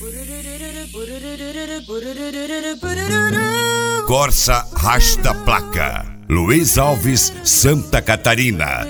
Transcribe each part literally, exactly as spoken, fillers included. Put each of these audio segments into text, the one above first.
Corsa Rasta Placa, Luiz Alves, Santa Catarina.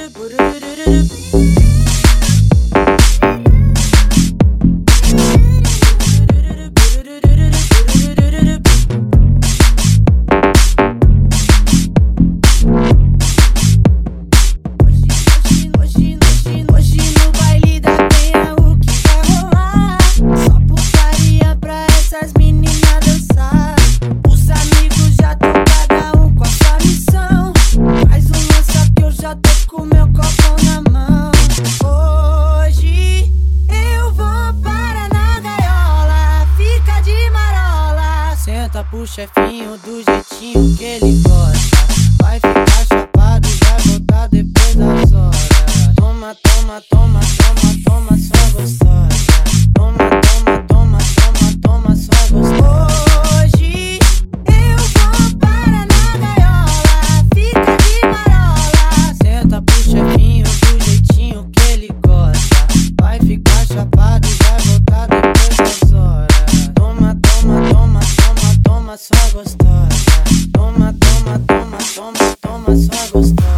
Pro chefinho do jeitinho que ele gosta. Vai ficar chapado e vai voltar depois das horas. Toma, toma, toma, toma, toma, só gostosa. Toma, toma, toma, toma, toma, só gostosa. Hoje eu vou para na gaiola, fica de marola. Senta pro chefinho do jeitinho que ele gosta. Vai ficar chapado e vai voltar depois das horas. Toma, toma, toma, toma, toma, só gostosa. Toma, toma, toma, toma, toma, só gostosa.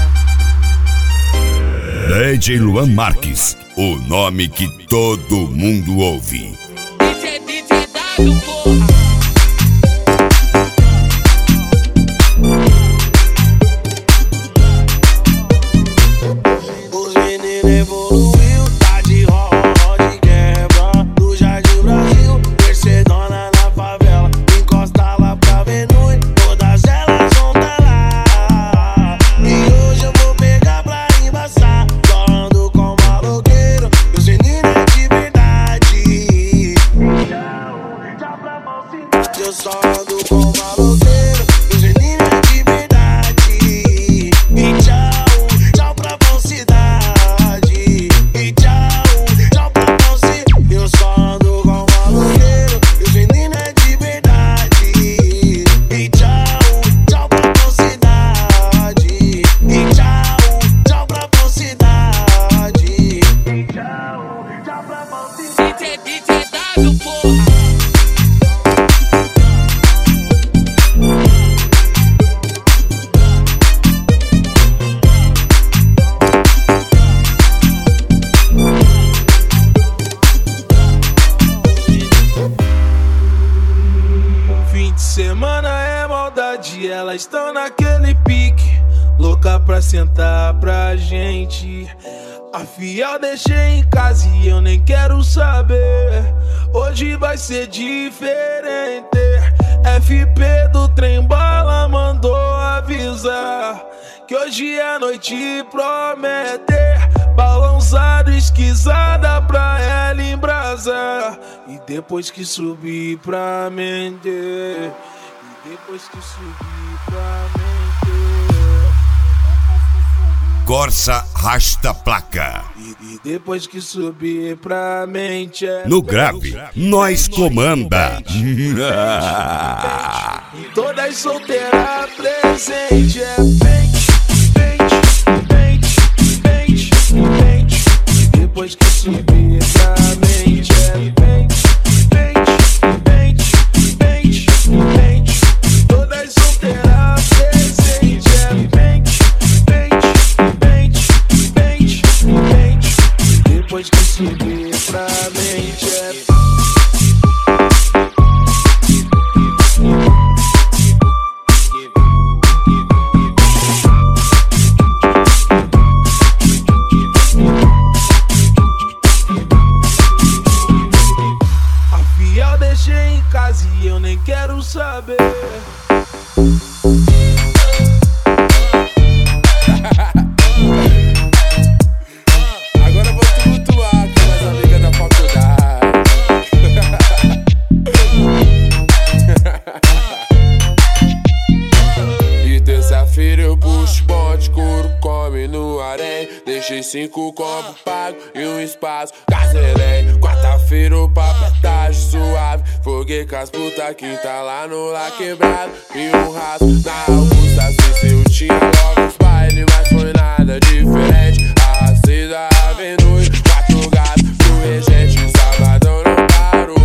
D J Luan Marques, o nome que todo mundo ouve. D J, D J W, porra. Os meninos evoluiu, tá de roda de quebra. Do Jardim Brasil, Mercedona na favela. Encosta lá pra ver noite, todas elas vão tá lá. E hoje eu vou pegar pra embaçar. Só ando com maloqueiro, os meninos é de verdade. Tchau pra falsidade. Eu só ando com maloqueiro, os meninos é de verdade. E tchau, tchau pra falsidade. E tchau, tchau pra falsidade. Eu só ando com maloqueiro, os meninos é de verdade. E tchau, tchau pra falsidade. E tchau, tchau pra falsidade. E tchau, tchau pra falsidade. D J, D J W, porra. Fim de semana é maldade, elas estão naquele pique, louca pra sentar pra gente. A fiel deixei em casa e eu nem quero saber. Hoje vai ser diferente. F P do trem bala mandou avisar que hoje é noite prometer. Balançado, esquisada pra ela embrasar. E depois que subir pra mente, e depois que subir pra mente, Corsa Rasta Placa. e, e depois que subir pra mente, é No grave, nós comanda. todas solteiras presente, é pente, pente, pente, pente, pente. E depois que subir pra mente, é pente, pente, pente, pente, pente. Todas solteiras presente, é pente, pente, pente, pente, pente. E depois que subir pra mente, é deixei em casa e eu nem quero saber. Agora eu vou tumultuar com as amigas da faculdade. E terça-feira eu puxo bote, couro, come no harém. Deixei cinco combos pago e um espaço, cancelei. Quarta-feira o papo é tarde suave. Foguei com as puta quinta lá no lá quebrado. E um raso na Augusta, se eu tinha logo os baile, mas foi nada diferente. A seis da avenida, quatro gatos, do regente, sabadão não paro.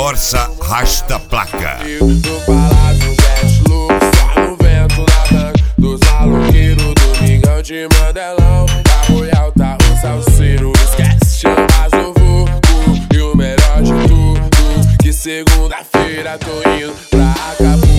Corsa Rasta Placa. Do palácio jet louco, só no vento na banca dos maloqueiros, domingão de Mandelão. A Royal tá o salseiro, esquece, chamas o vulgo. E o melhor de tudo, que segunda-feira tô indo pra Acapulco.